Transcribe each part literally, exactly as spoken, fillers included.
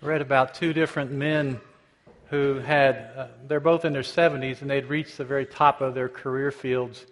read about two different men who had, uh, they're both in their seventies, and they'd reached the very top of their career fields.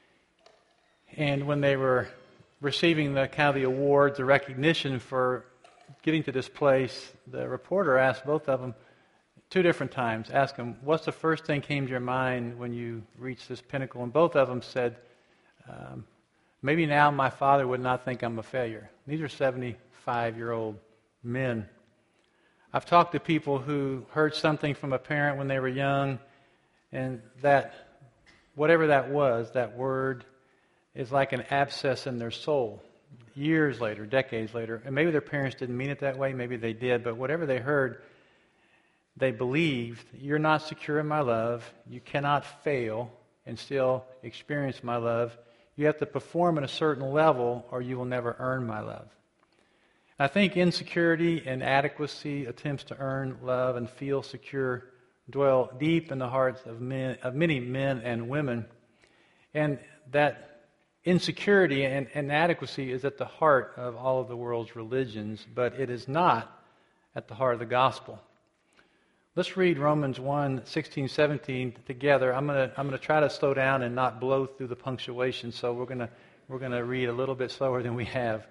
And when they were receiving the kind of the awards, the recognition for getting to this place, the reporter asked both of them two different times, asked them, what's the first thing came to your mind when you reached this pinnacle? And both of them said, um, maybe now my father would not think I'm a failure. These are seventy-five-year-old men. I've talked to people who heard something from a parent when they were young, and that, whatever that was, that word is like an abscess in their soul. Years later, decades later, and maybe their parents didn't mean it that way, maybe they did, but whatever they heard, they believed, you're not secure in my love, you cannot fail and still experience my love. You have to perform at a certain level or you will never earn my love. I think insecurity and inadequacy, attempts to earn love and feel secure, dwell deep in the hearts of men, of many men and women. And that insecurity and inadequacy is at the heart of all of the world's religions, but it is not at the heart of the gospel. Let's read Romans one, sixteen, seventeen together. I'm going to I'm going to try to slow down and not blow through the punctuation, so we're going to we're going to read a little bit slower than we have.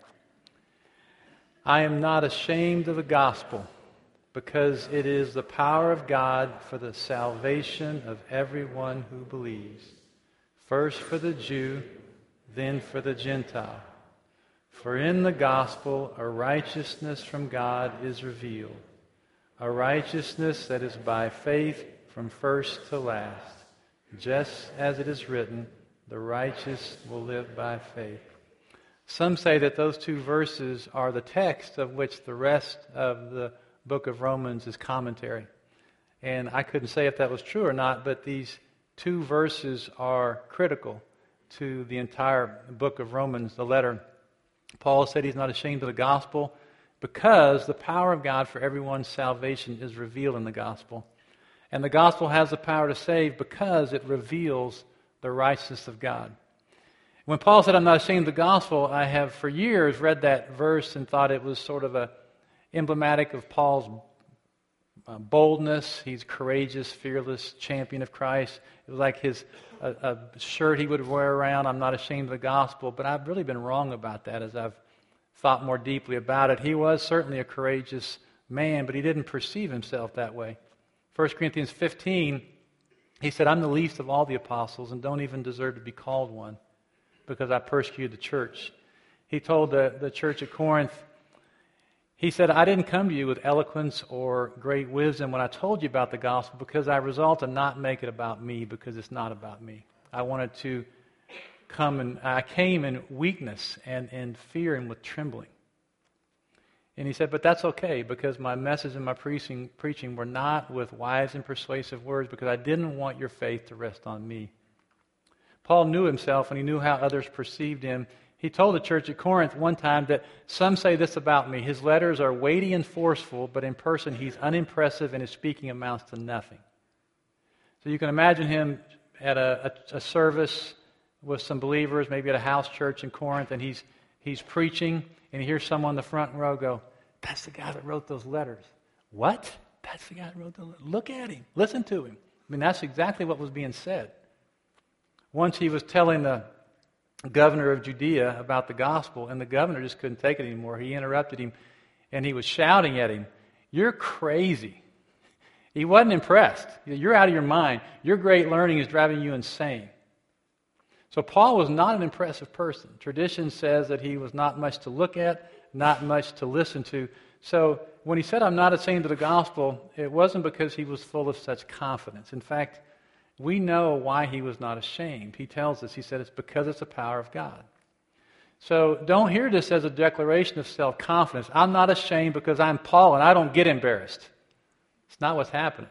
I am not ashamed of the gospel, because it is the power of God for the salvation of everyone who believes, first for the Jew, then for the Gentile. For in the gospel a righteousness from God is revealed, a righteousness that is by faith from first to last, just as it is written, the righteous will live by faith. Some say that those two verses are the text of which the rest of the book of Romans is commentary. And I couldn't say if that was true or not, but these two verses are critical to the entire book of Romans, the letter. Paul said he's not ashamed of the gospel because the power of God for everyone's salvation is revealed in the gospel. And the gospel has the power to save because it reveals the righteousness of God. When Paul said, I'm not ashamed of the gospel, I have for years read that verse and thought it was sort of a emblematic of Paul's uh, boldness. He's courageous, fearless champion of Christ. It was like his a, a shirt he would wear around, I'm not ashamed of the gospel. But I've really been wrong about that as I've thought more deeply about it. He was certainly a courageous man, but he didn't perceive himself that way. First Corinthians fifteen, he said, I'm the least of all the apostles and don't even deserve to be called one, because I persecuted the church. He told the, the church at Corinth, he said, I didn't come to you with eloquence or great wisdom when I told you about the gospel, because I resolved to not make it about me, because it's not about me. I wanted to come and I came in weakness and in fear and with trembling. And he said, but that's okay, because my message and my preaching, preaching were not with wise and persuasive words, because I didn't want your faith to rest on me. Paul knew himself and he knew how others perceived him. He told the church at Corinth one time that some say this about me. His letters are weighty and forceful, but in person he's unimpressive and his speaking amounts to nothing. So you can imagine him at a, a, a service with some believers, maybe at a house church in Corinth, and he's he's preaching, and he hears someone in the front row go, that's the guy that wrote those letters. What? That's the guy that wrote the letters. Look at him. Listen to him. I mean, that's exactly what was being said. Once he was telling the governor of Judea about the gospel, and the governor just couldn't take it anymore. He interrupted him, and he was shouting at him, you're crazy. He wasn't impressed. You're out of your mind. Your great learning is driving you insane. So Paul was not an impressive person. Tradition says that he was not much to look at, not much to listen to. So when he said, I'm not ashamed of the gospel, it wasn't because he was full of such confidence. In fact, we know why he was not ashamed. He tells us, he said, it's because it's the power of God. So don't hear this as a declaration of self-confidence. I'm not ashamed because I'm Paul and I don't get embarrassed. It's not what's happening.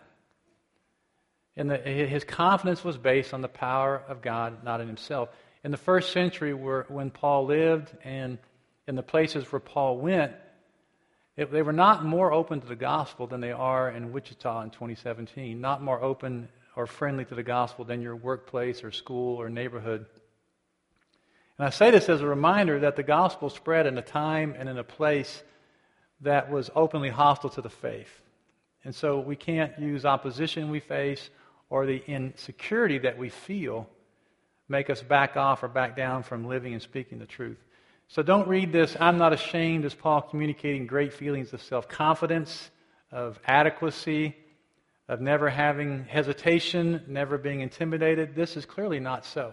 And the, his confidence was based on the power of God, not in himself. In the first century, where, when Paul lived and in the places where Paul went, it, they were not more open to the gospel than they are in Wichita in twenty seventeen. Not more open or friendly to the gospel than your workplace or school or neighborhood. And I say this as a reminder that the gospel spread in a time and in a place that was openly hostile to the faith. And so we can't use opposition we face or the insecurity that we feel make us back off or back down from living and speaking the truth. So don't read this, I'm not ashamed, as Paul communicating great feelings of self-confidence, of adequacy, of never having hesitation, never being intimidated. This is clearly not so.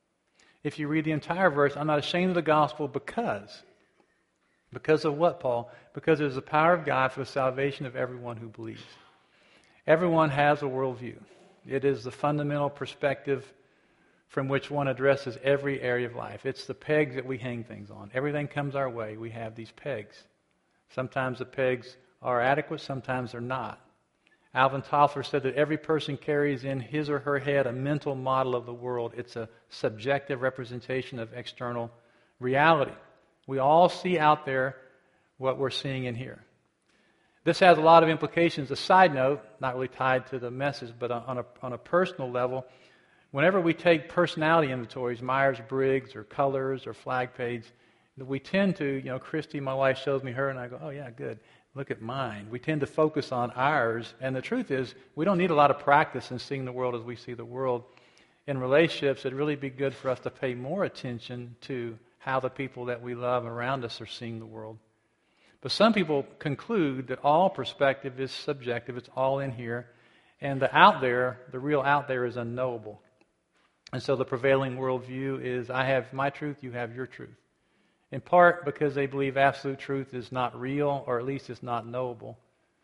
If you read the entire verse, I'm not ashamed of the gospel because. Because of what, Paul? Because it is the power of God for the salvation of everyone who believes. Everyone has a worldview. It is the fundamental perspective from which one addresses every area of life. It's the pegs that we hang things on. Everything comes our way. We have these pegs. Sometimes the pegs are adequate, sometimes they're not. Alvin Toffler said that every person carries in his or her head a mental model of the world. It's a subjective representation of external reality. We all see out there what we're seeing in here. This has a lot of implications. A side note, not really tied to the message, but on a, on a personal level, whenever we take personality inventories, Myers-Briggs or colors or flag page, we tend to, you know, Christy, my wife, shows me her, and I go, oh yeah, good. Look at mine. We tend to focus on ours, and the truth is, we don't need a lot of practice in seeing the world as we see the world. In relationships, it'd really be good for us to pay more attention to how the people that we love around us are seeing the world. But some people conclude that all perspective is subjective, it's all in here, and the out there, the real out there, is unknowable. And so the prevailing worldview is, I have my truth, you have your truth. In part because they believe absolute truth is not real, or at least it's not knowable.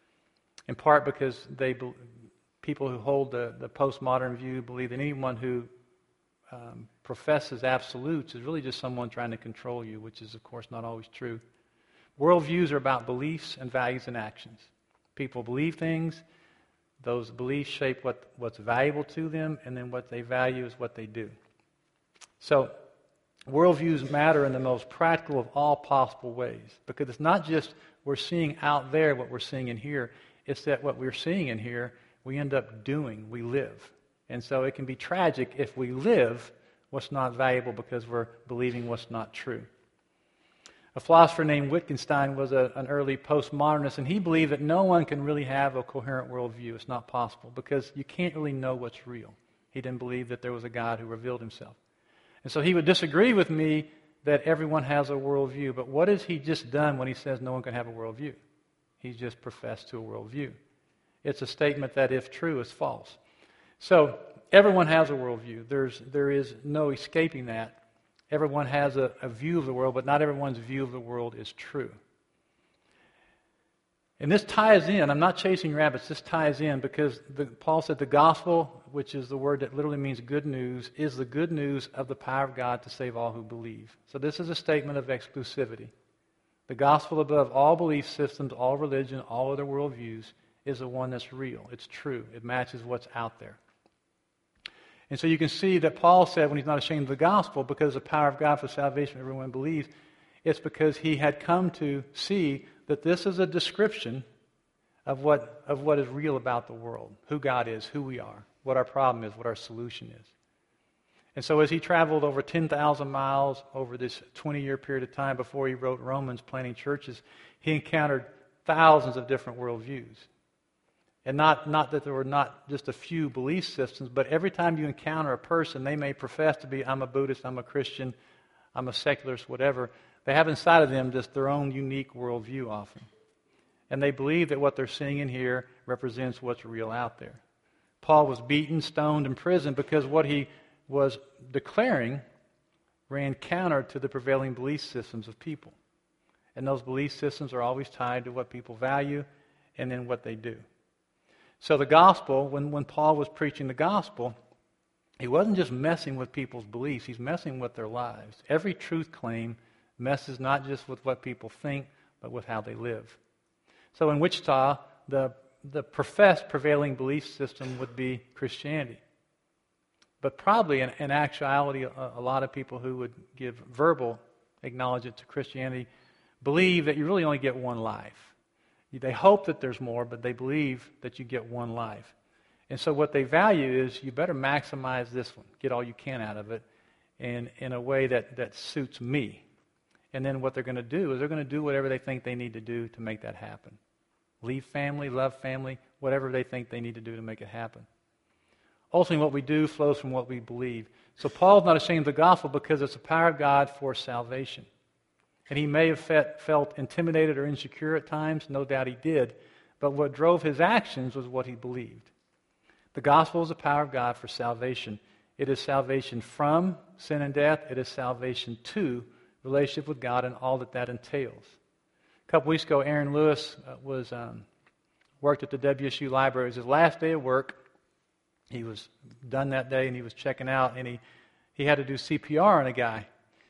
In part because they people who hold the, the postmodern view believe that anyone who um, professes absolutes is really just someone trying to control you, which is, of course, not always true. Worldviews are about beliefs and values and actions. People believe things. Those beliefs shape what, what's valuable to them, and then what they value is what they do. So, worldviews matter in the most practical of all possible ways, because it's not just we're seeing out there what we're seeing in here, it's that what we're seeing in here, we end up doing, we live. And so it can be tragic if we live what's not valuable because we're believing what's not true. A philosopher named Wittgenstein was a, an early postmodernist, and he believed that no one can really have a coherent worldview. It's not possible because you can't really know what's real. He didn't believe that there was a God who revealed himself. And so he would disagree with me that everyone has a worldview. But what has he just done when he says no one can have a worldview? He's just professed to a worldview. It's a statement that, if true, is false. So everyone has a worldview. There's, there is no escaping that. Everyone has a, a view of the world, but not everyone's view of the world is true. And this ties in, I'm not chasing rabbits, this ties in because the, Paul said the gospel, which is the word that literally means good news, is the good news of the power of God to save all who believe. So this is a statement of exclusivity. The gospel above all belief systems, all religion, all other worldviews is the one that's real. It's true. It matches what's out there. And so you can see that Paul said when he's not ashamed of the gospel, because the power of God for salvation everyone believes, it's because he had come to see that this is a description of what, of what is real about the world, who God is, who we are, what our problem is, what our solution is. And so as he traveled over ten thousand miles over this twenty-year period of time before he wrote Romans, planting churches, he encountered thousands of different worldviews. And not, not that there were not just a few belief systems, but every time you encounter a person, they may profess to be, I'm a Buddhist, I'm a Christian, I'm a secularist, whatever. They have inside of them just their own unique worldview often. And they believe that what they're seeing in here represents what's real out there. Paul was beaten, stoned, imprisoned because what he was declaring ran counter to the prevailing belief systems of people. And those belief systems are always tied to what people value and then what they do. So the gospel, when, when Paul was preaching the gospel, he wasn't just messing with people's beliefs, he's messing with their lives. Every truth claim messes not just with what people think, but with how they live. So in Wichita, the, the professed prevailing belief system would be Christianity. But probably in, in actuality, a, a lot of people who would give verbal acknowledgement to Christianity believe that you really only get one life. They hope that there's more, but they believe that you get one life. And so what they value is you better maximize this one, get all you can out of it, and in a way that, that suits me. And then what they're going to do is they're going to do whatever they think they need to do to make that happen. Leave family, love family, whatever they think they need to do to make it happen. Ultimately, what we do flows from what we believe. So Paul's not ashamed of the gospel because it's the power of God for salvation. And he may have felt intimidated or insecure at times. No doubt he did. But what drove his actions was what he believed. The gospel is the power of God for salvation. It is salvation from sin and death. It is salvation to relationship with God and all that that entails. A couple weeks ago, Aaron Lewis uh, was um, worked at the W S U library. It was his last day of work. He was done that day, and he was checking out, and he, he had to do C P R on a guy.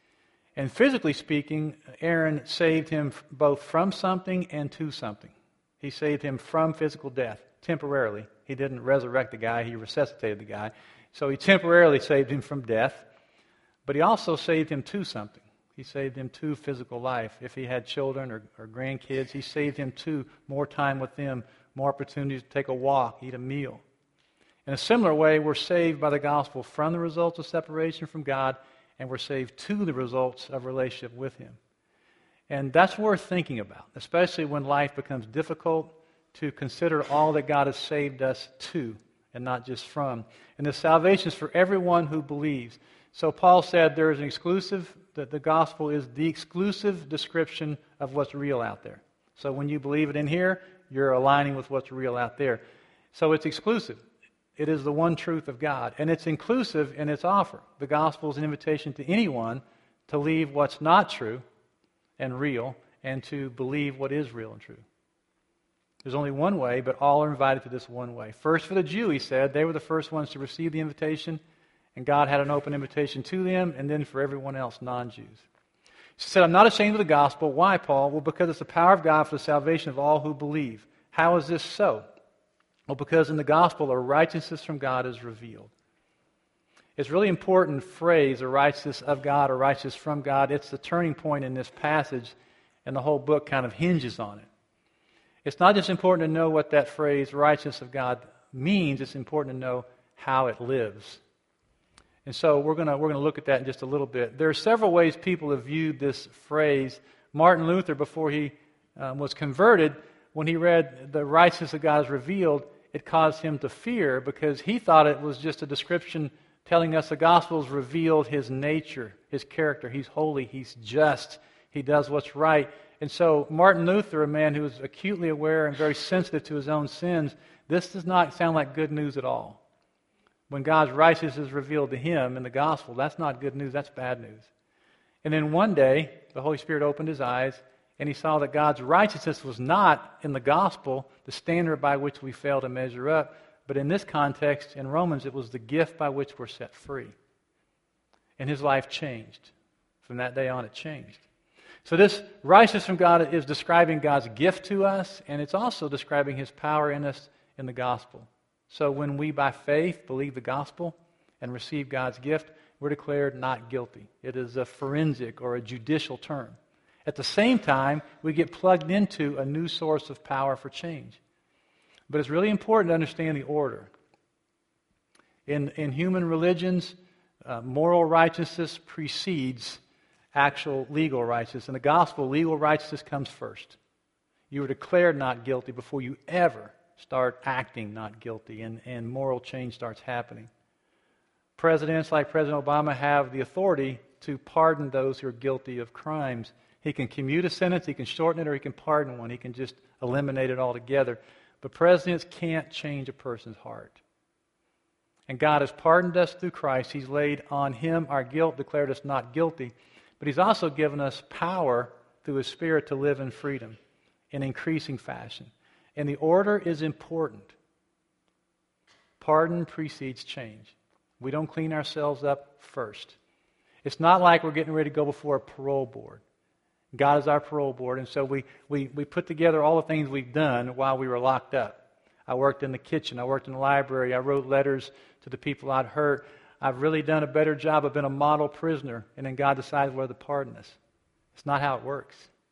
And physically speaking, Aaron saved him both from something and to something. He saved him from physical death, temporarily. He didn't resurrect the guy, he resuscitated the guy. So he temporarily saved him from death, but he also saved him to something. He saved him to physical life. If he had children or, or grandkids, he saved him to more time with them, more opportunities to take a walk, eat a meal. In a similar way, we're saved by the gospel from the results of separation from God, and we're saved to the results of relationship with Him. And that's worth thinking about, especially when life becomes difficult, to consider all that God has saved us to and not just from. And the salvation is for everyone who believes. So Paul said there is an exclusive, that the gospel is the exclusive description of what's real out there. So when you believe it in here, you're aligning with what's real out there. So it's exclusive. It is the one truth of God. And it's inclusive in its offer. The gospel is an invitation to anyone to leave what's not true and real and to believe what is real and true. There's only one way, but all are invited to this one way. First for the Jew, he said. They were the first ones to receive the invitation, and God had an open invitation to them, and then for everyone else, non-Jews. He said, I'm not ashamed of the gospel. Why, Paul? Well, because it's the power of God for the salvation of all who believe. How is this so? Well, because in the gospel, a righteousness from God is revealed. It's a really important phrase, a righteousness of God, or righteousness from God. It's the turning point in this passage, and the whole book kind of hinges on it. It's not just important to know what that phrase, righteousness of God, means. It's important to know how it lives. And so we're going to we're going to look at that in just a little bit. There are several ways people have viewed this phrase. Martin Luther, before he um, was converted, when he read the righteousness of God is revealed, it caused him to fear because he thought it was just a description telling us the gospel has revealed His nature, His character. He's holy, He's just, He does what's right. And so Martin Luther, a man who was acutely aware and very sensitive to his own sins, this does not sound like good news at all. When God's righteousness is revealed to him in the gospel, that's not good news, that's bad news. And then one day, the Holy Spirit opened his eyes, and he saw that God's righteousness was not in the gospel, the standard by which we fail to measure up, but in this context, in Romans, it was the gift by which we're set free. And his life changed. From that day on, it changed. So this righteousness from God is describing God's gift to us, and it's also describing His power in us in the gospel. So when we, by faith, believe the gospel and receive God's gift, we're declared not guilty. It is a forensic or a judicial term. At the same time, we get plugged into a new source of power for change. But it's really important to understand the order. In, in human religions, uh, moral righteousness precedes actual legal righteousness. In the gospel, legal righteousness comes first. You are declared not guilty before you ever start acting not guilty, and, and moral change starts happening. Presidents like President Obama have the authority to pardon those who are guilty of crimes. He can commute a sentence, he can shorten it, or he can pardon one. He can just eliminate it altogether. But presidents can't change a person's heart. And God has pardoned us through Christ. He's laid on Him our guilt, declared us not guilty. But He's also given us power through His Spirit to live in freedom in increasing fashion. And the order is important. Pardon precedes change. We don't clean ourselves up first. It's not like we're getting ready to go before a parole board. God is our parole board, and so we, we, we put together all the things we've done while we were locked up. I worked in the kitchen. I worked in the library. I wrote letters to the people I'd hurt. I've really done a better job of being a model prisoner, and then God decides whether to pardon us. It's not how it works.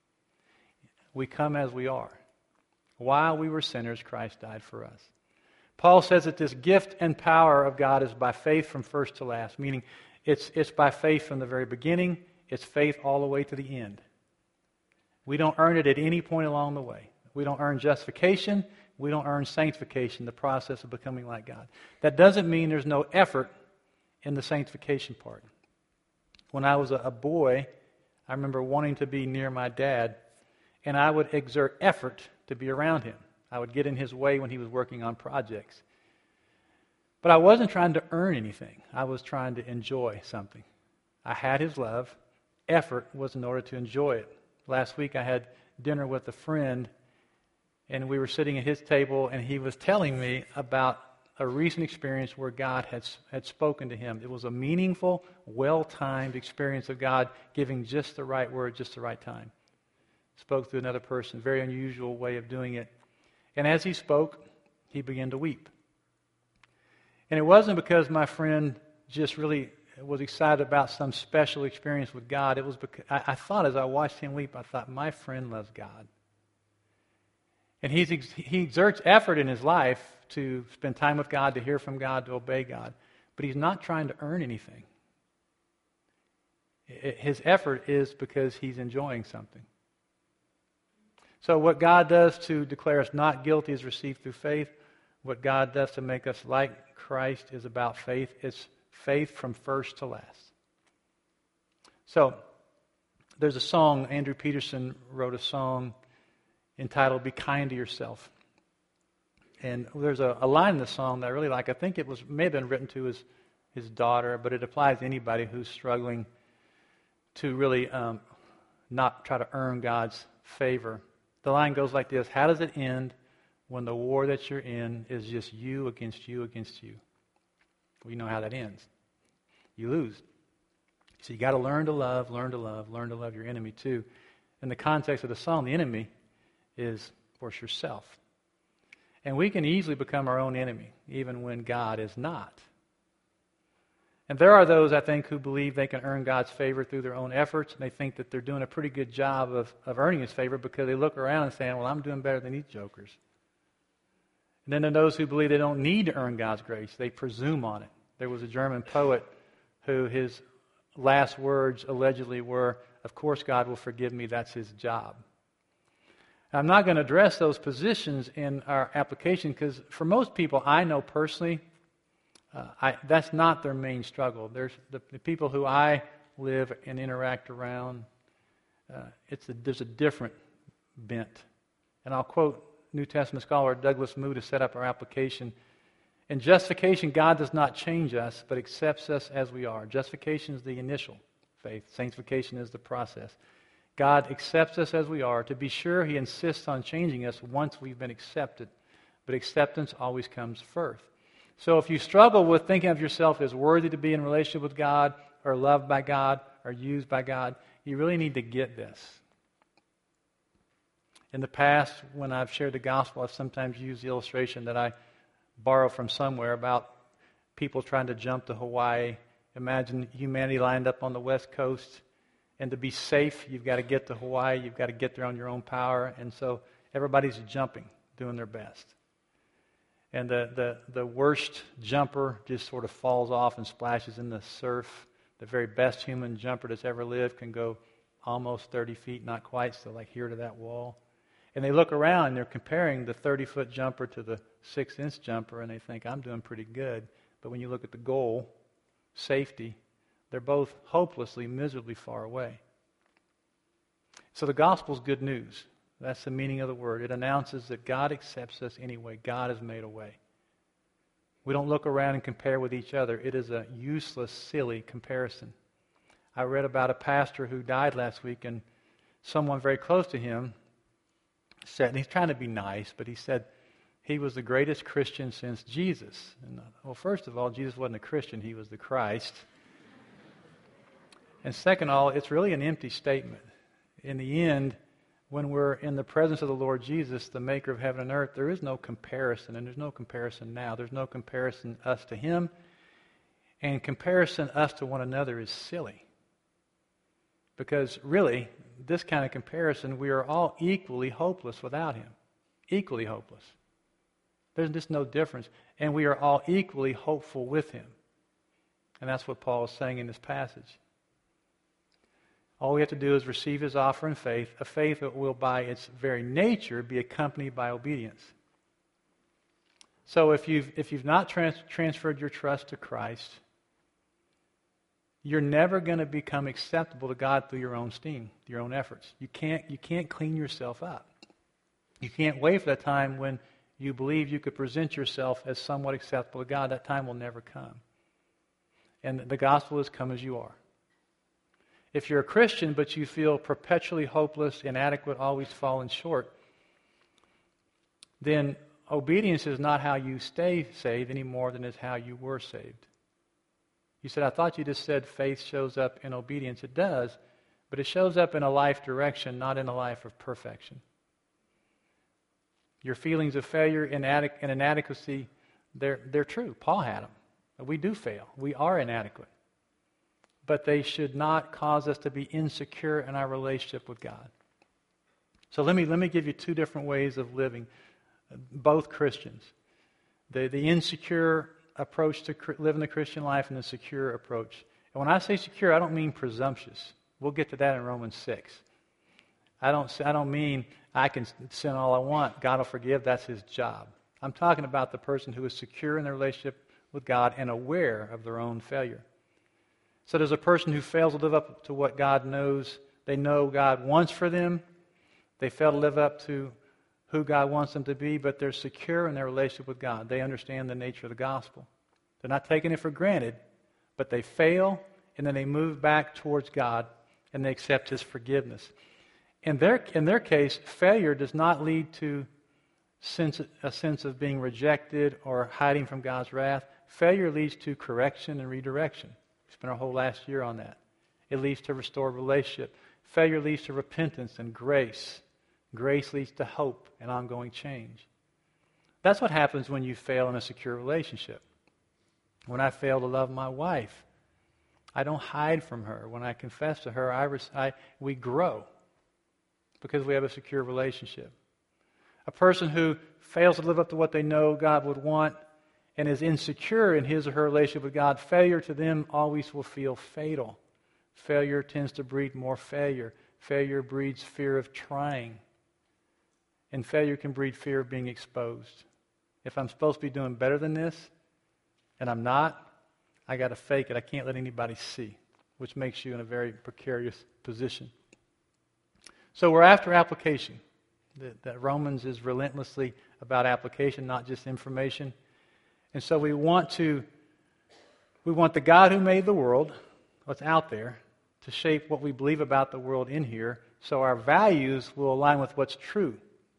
We come as we are. While we were sinners, Christ died for us. Paul says that this gift and power of God is by faith from first to last, meaning it's, it's by faith from the very beginning, It's faith all the way to the end. We don't earn it at any point along the way. We don't earn justification. We don't earn sanctification, the process of becoming like God. That doesn't mean there's no effort in the sanctification part. When I was a boy, I remember wanting to be near my dad, and I would exert effort to be around him. I would get in his way when he was working on projects. But I wasn't trying to earn anything. I was trying to enjoy something. I had his love. Effort was in order to enjoy it. Last week I had dinner with a friend, and we were sitting at his table, and he was telling me about a recent experience where God had, had spoken to him. It was a meaningful, well-timed experience of God giving just the right word, just the right time. Spoke to another person, very unusual way of doing it. And as he spoke, he began to weep. And it wasn't because my friend just really was excited about some special experience with God. It was because I, I thought as I watched him weep, I thought, my friend loves God. And he's, he exerts effort in his life to spend time with God, to hear from God, to obey God. But he's not trying to earn anything. His effort is because he's enjoying something. So what God does to declare us not guilty is received through faith. What God does to make us like Christ is about faith. It's faith from first to last. So there's a song, Andrew Peterson wrote a song entitled Be Kind to Yourself. And there's a, a line in the song that I really like. I think it was may have been written to his, his daughter, but it applies to anybody who's struggling to really um, not try to earn God's favor. The line goes like this: how does it end when the war that you're in is just you against you against you? We know how that ends. You lose. So you got to learn to love, learn to love, learn to love your enemy too. In the context of the song, the enemy is, of course, yourself. And we can easily become our own enemy, even when God is not. And there are those, I think, who believe they can earn God's favor through their own efforts, and they think that they're doing a pretty good job of, of earning His favor because they look around and say, well, I'm doing better than these jokers. And then there are those who believe they don't need to earn God's grace. They presume on it. There was a German poet who his last words allegedly were, of course God will forgive me, that's His job. I'm not going to address those positions in our application because for most people I know personally, uh, I, that's not their main struggle. There's the, the people who I live and interact around, uh, it's a, there's a different bent. And I'll quote New Testament scholar Douglas Moo to set up our application. In justification, God does not change us, but accepts us as we are. Justification is the initial faith. Sanctification is the process. God accepts us as we are. To be sure, He insists on changing us once we've been accepted. But acceptance always comes first. So if you struggle with thinking of yourself as worthy to be in relationship with God, or loved by God, or used by God, you really need to get this. In the past, when I've shared the gospel, I've sometimes used the illustration that I borrow from somewhere about people trying to jump to Hawaii. Imagine humanity lined up on the West Coast, and to be safe, you've got to get to Hawaii, you've got to get there on your own power, and so everybody's jumping, doing their best. And the, the, the worst jumper just sort of falls off and splashes in the surf. The very best human jumper that's ever lived can go almost thirty feet, not quite, so like here to that wall. And they look around and they're comparing the thirty-foot jumper to the six-inch jumper, and they think, I'm doing pretty good. But when you look at the goal, safety, they're both hopelessly, miserably far away. So the gospel's good news. That's the meaning of the word. It announces that God accepts us anyway. God has made a way. We don't look around and compare with each other. It is a useless, silly comparison. I read about a pastor who died last week, and someone very close to him said, and he's trying to be nice, but he said he was the greatest Christian since Jesus. And, well, first of all, Jesus wasn't a Christian. He was the Christ. And second of all, it's really an empty statement. In the end, when we're in the presence of the Lord Jesus, the maker of heaven and earth, there is no comparison, and there's no comparison now. There's no comparison us to Him, and comparison us to one another is silly. Because really, this kind of comparison, we are all equally hopeless without Him. Equally hopeless. There's just no difference. And we are all equally hopeful with Him. And that's what Paul is saying in this passage. All we have to do is receive His offer in faith, a faith that will by its very nature be accompanied by obedience. So if you've, if you've not trans- transferred your trust to Christ, you're never going to become acceptable to God through your own steam, your own efforts. You can't, you can't clean yourself up. You can't wait for that time when you believe you could present yourself as somewhat acceptable to God. That time will never come. And the gospel is come as you are. If you're a Christian but you feel perpetually hopeless, inadequate, always falling short, then obedience is not how you stay saved any more than it's how you were saved. You said, I thought you just said faith shows up in obedience. It does, but it shows up in a life direction, not in a life of perfection. Your feelings of failure and inadequacy, they're, they're true. Paul had them. We do fail. We are inadequate. But they should not cause us to be insecure in our relationship with God. So let me let me give you two different ways of living, both Christians. The, the insecure approach to living the Christian life and the secure approach. And when I say secure, I don't mean presumptuous. We'll get to that in Romans six. I don't, I don't mean I can sin all I want. God will forgive. That's His job. I'm talking about the person who is secure in their relationship with God and aware of their own failure. So there's a person who fails to live up to what God knows. They know God wants for them. They fail to live up to who God wants them to be, but they're secure in their relationship with God. They understand the nature of the gospel. They're not taking it for granted, but they fail, and then they move back towards God, and they accept His forgiveness. In their, in their case, failure does not lead to sense, a sense of being rejected or hiding from God's wrath. Failure leads to correction and redirection. We spent our whole last year on that. It leads to restored relationship. Failure leads to repentance and grace. Grace leads to hope and ongoing change. That's what happens when you fail in a secure relationship. When I fail to love my wife, I don't hide from her. When I confess to her, I, I, we grow because we have a secure relationship. A person who fails to live up to what they know God would want and is insecure in his or her relationship with God, failure to them always will feel fatal. Failure tends to breed more failure. Failure breeds fear of trying. And failure can breed fear of being exposed. If I'm supposed to be doing better than this, and I'm not, I got to fake it. I can't let anybody see, which makes you in a very precarious position. So we're after application. That, that Romans is relentlessly about application, not just information. And so we want to, we want the God who made the world, what's out there, to shape what we believe about the world in here, so our values will align with what's true,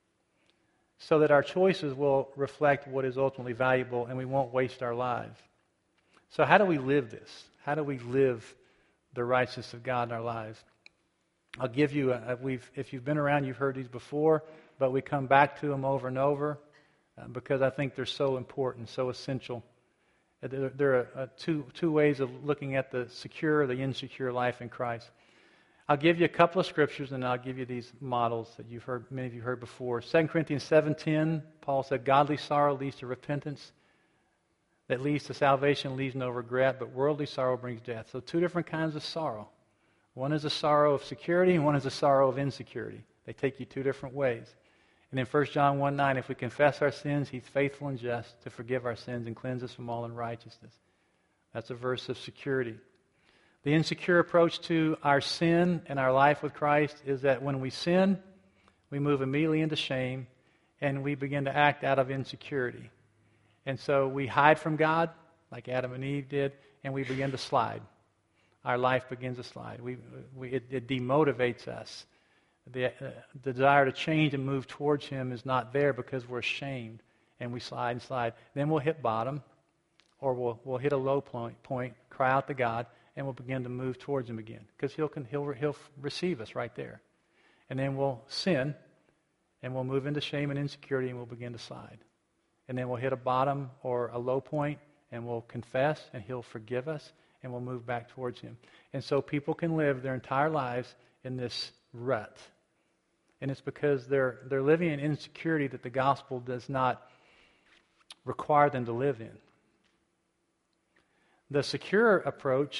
so that our choices will reflect what is ultimately valuable and we won't waste our lives. So how do we live this? How do we live the righteousness of God in our lives? I'll give you, a, we've, if you've been around, you've heard these before, but we come back to them over and over uh, because I think they're so important, so essential. There, there are uh, two, two ways of looking at the secure, the insecure life in Christ. I'll give you a couple of scriptures, and I'll give you these models that you've heard, many of you heard before. Second Corinthians seven ten, Paul said, godly sorrow leads to repentance. That leads to salvation, leaves no regret, but worldly sorrow brings death. So two different kinds of sorrow. One is a sorrow of security, and one is a sorrow of insecurity. They take you two different ways. And in First John one nine, if we confess our sins, He's faithful and just to forgive our sins and cleanse us from all unrighteousness. That's a verse of security. The insecure approach to our sin and our life with Christ is that when we sin, we move immediately into shame, and we begin to act out of insecurity. And so we hide from God, like Adam and Eve did, and we begin to slide. Our life begins to slide. We, we, it, it demotivates us. The, uh, the desire to change and move towards Him is not there because we're ashamed, and we slide and slide. Then we'll hit bottom, or we'll, we'll hit a low point, point, cry out to God, and we'll begin to move towards Him again because he'll, he'll, he'll receive us right there. And then we'll sin, and we'll move into shame and insecurity, and we'll begin to slide. And then we'll hit a bottom or a low point, and we'll confess, and He'll forgive us, and we'll move back towards Him. And so people can live their entire lives in this rut. And it's because they're they're living in insecurity that the gospel does not require them to live in. The secure approach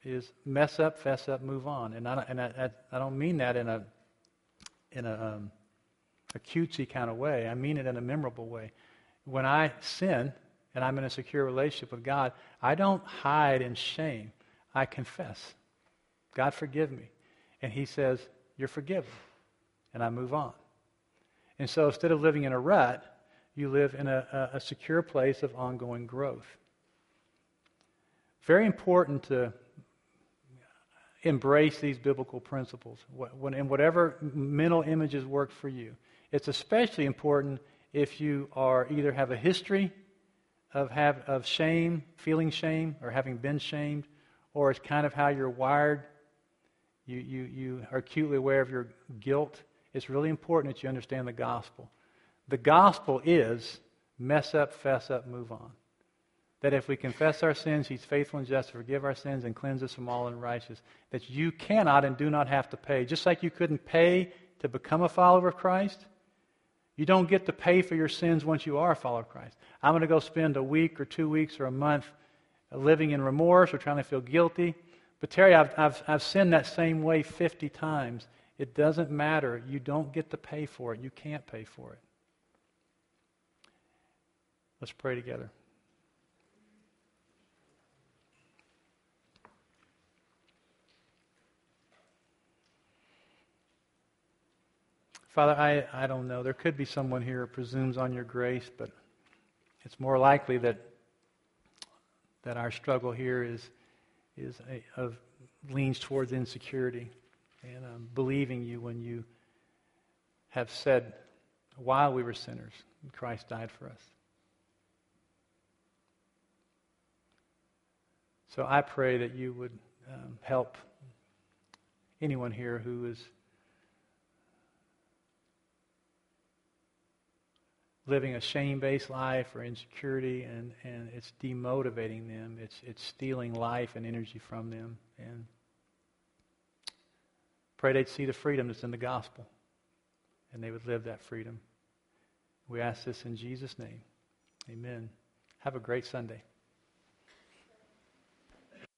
is mess up, fess up, move on. And I don't- and I, I, I don't mean that in a in a, um, a cutesy kind of way. I mean it in a memorable way. When I sin and I'm in a secure relationship with God, I don't hide in shame. I confess. God, forgive me. And He says, you're forgiven. And I move on. And so instead of living in a rut, you live in a, a, a secure place of ongoing growth. Very important to embrace these biblical principles when, in whatever mental images work for you. It's especially important if you are either have a history of have of shame, feeling shame, or having been shamed, or it's kind of how you're wired. You you you are acutely aware of your guilt. It's really important that you understand the gospel. The gospel is mess up, fess up, move on. That if we confess our sins, He's faithful and just to forgive our sins and cleanse us from all unrighteousness. That you cannot and do not have to pay. Just like you couldn't pay to become a follower of Christ, you don't get to pay for your sins once you are a follower of Christ. I'm going to go spend a week or two weeks or a month living in remorse or trying to feel guilty. But Terry, I've, I've, I've sinned that same way fifty times. It doesn't matter. You don't get to pay for it. You can't pay for it. Let's pray together. Father, I, I don't know. There could be someone here who presumes on your grace, but it's more likely that that our struggle here is is a, of leans towards insecurity and um, believing you when you have said, while we were sinners, Christ died for us. So I pray that you would um, help anyone here who is living a shame-based life or insecurity, and, and it's demotivating them. It's it's stealing life and energy from them. And pray they'd see the freedom that's in the gospel, and they would live that freedom. We ask this in Jesus' name. Amen. Have a great Sunday.